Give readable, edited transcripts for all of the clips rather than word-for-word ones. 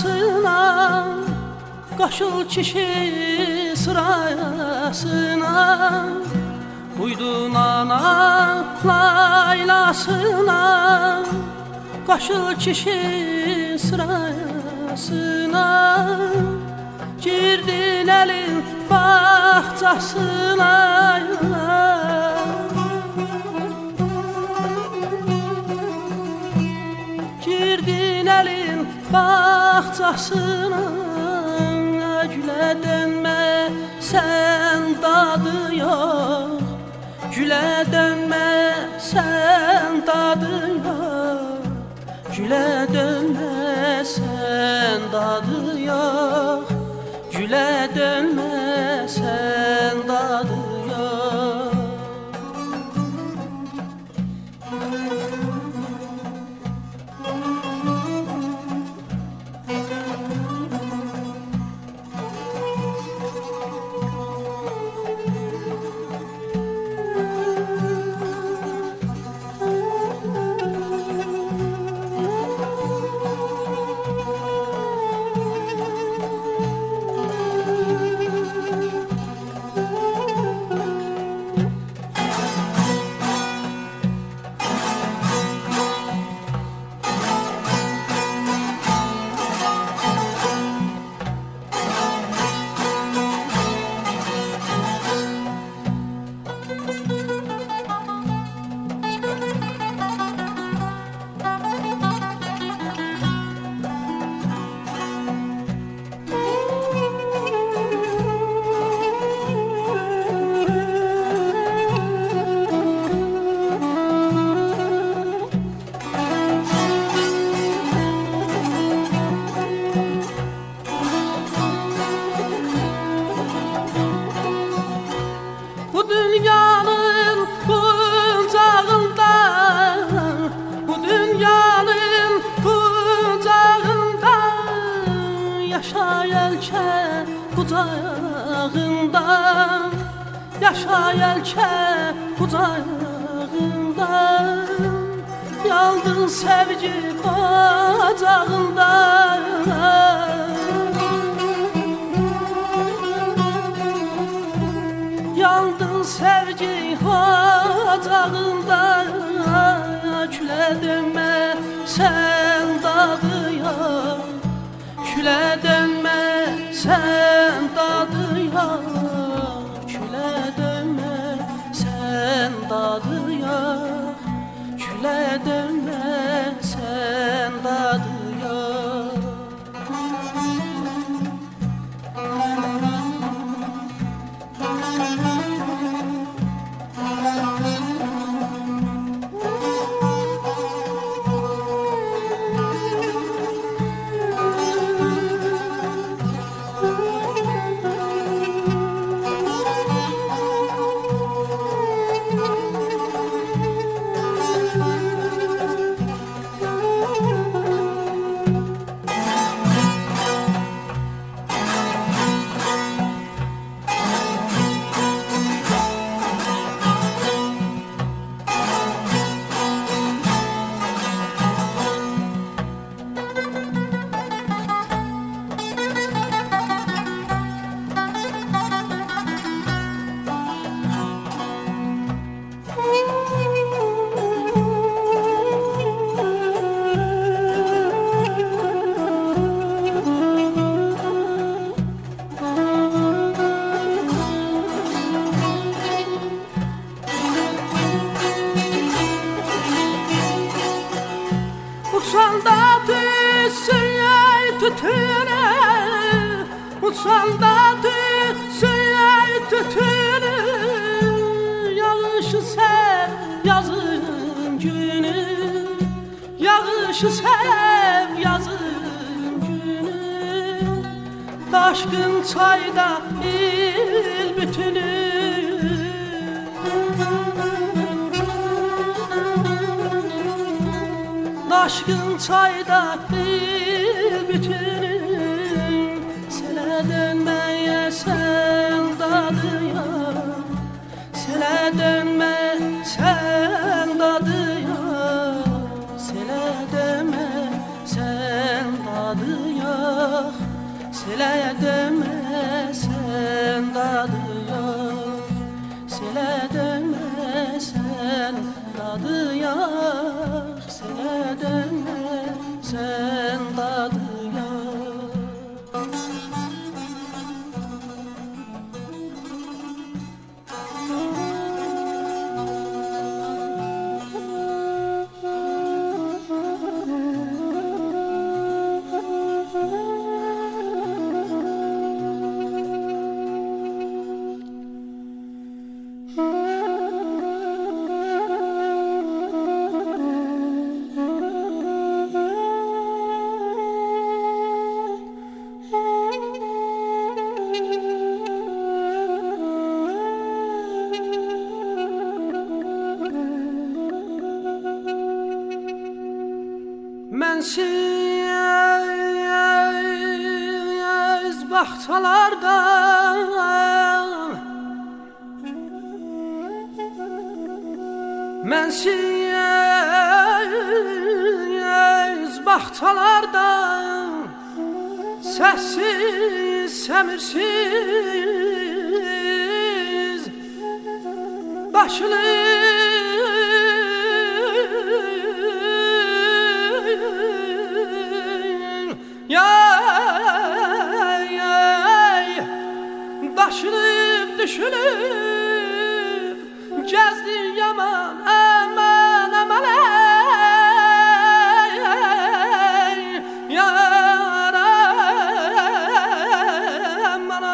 yaylasına, kaşıl kişi sırasına, uydun ana laylasına, kaşıl kişi sırasına, girdin elin bahçasına. Girdin elin bahçasına, güle dönme sen dadı yok, güle dönme sen dadı yok, güle dönme sen dadı yok, güle dönme sen dadı yok. Bu dünyanın kucağında, bu dünyanın kucağında, yaşa yelke kucağında, yaşa yelke kucağında, yaldın sevgi ocağında. Yandın sevgi ocağında, küle dönme sen dadıya, küle dönme sen dadıya, küle dönme sen dadıya, küle dönme sen dadıya. Uçan da düşsün ey tütünü, uçan da düşsün ey tütünü, yağışı sev yazın günü, yağışı sev yazın günü, taşkın çayda il bütünü. Aşkın çayda bir bütünüm, sele dönmeye sen dadıya, sele dönme sen dadıya, sele dönme sen dadıya, yok, selaya dönmesen dadı yok, selaya dönmesen dadı yok, selaya dönmesen dadı yok. Mensiz bahçalardan, mensiz bahçalardan, sessiz, semirsiz başlı daşınıp düşünüp gezdi yaman aman aman ey yar aman.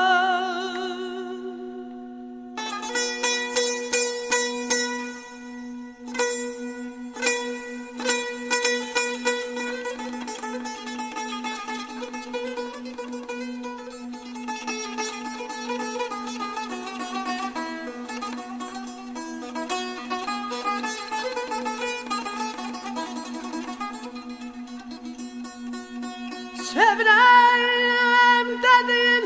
Sevrem dedin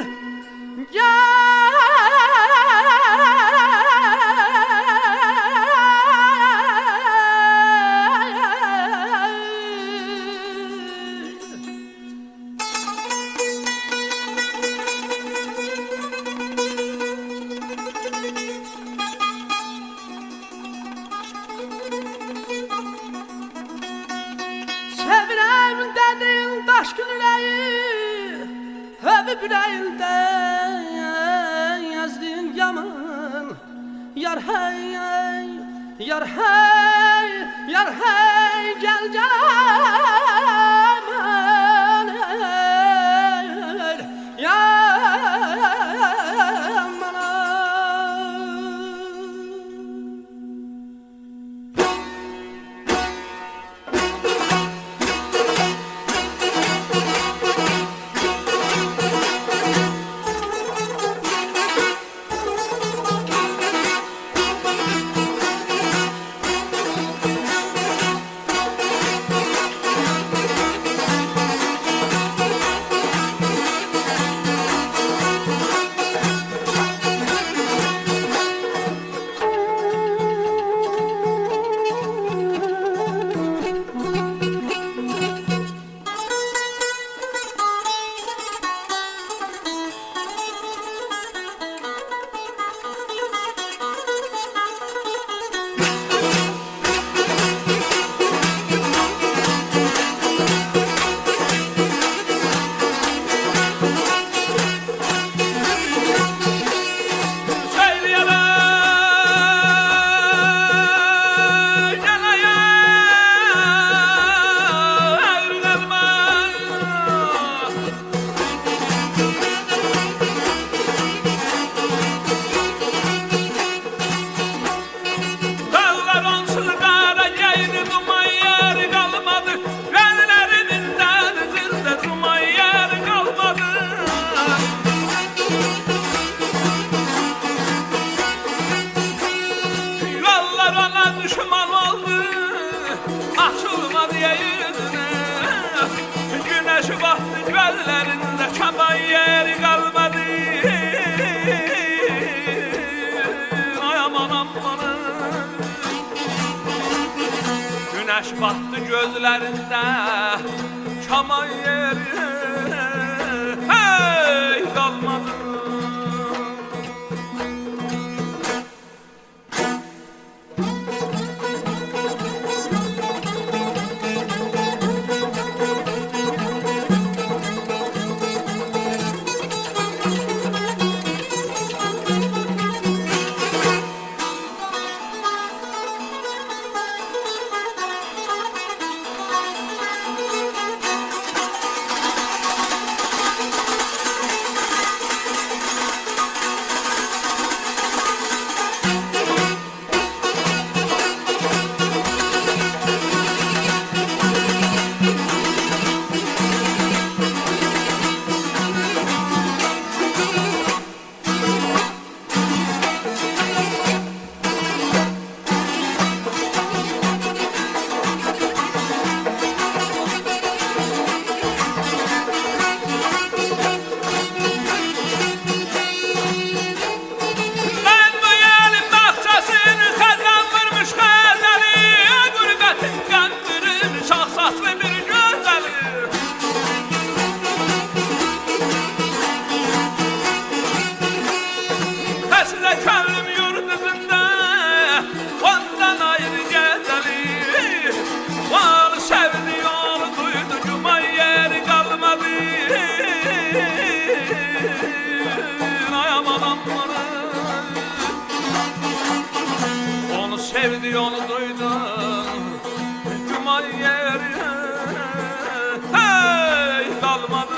sevrem dedin daşkın yüreği, öpüp yüreğinden yazdın yaman. Yar hey, yar hey, yar hey, gel gel aman yar aman. Güneş battı gözlerinde çaman yeri Esle könlüm yurdunda ondan ayrı gezelim. Onu sevdi onu duydu cuma yeri kalmadı. Ay aman aman. Onu sevdi onu duydu cuma yeri hey kalmadı.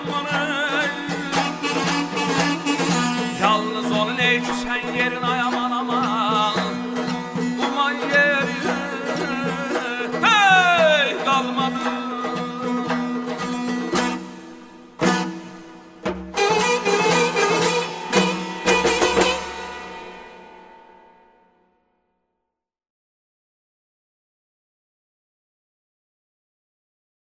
Yalnız onun ey ki sen yerin ay aman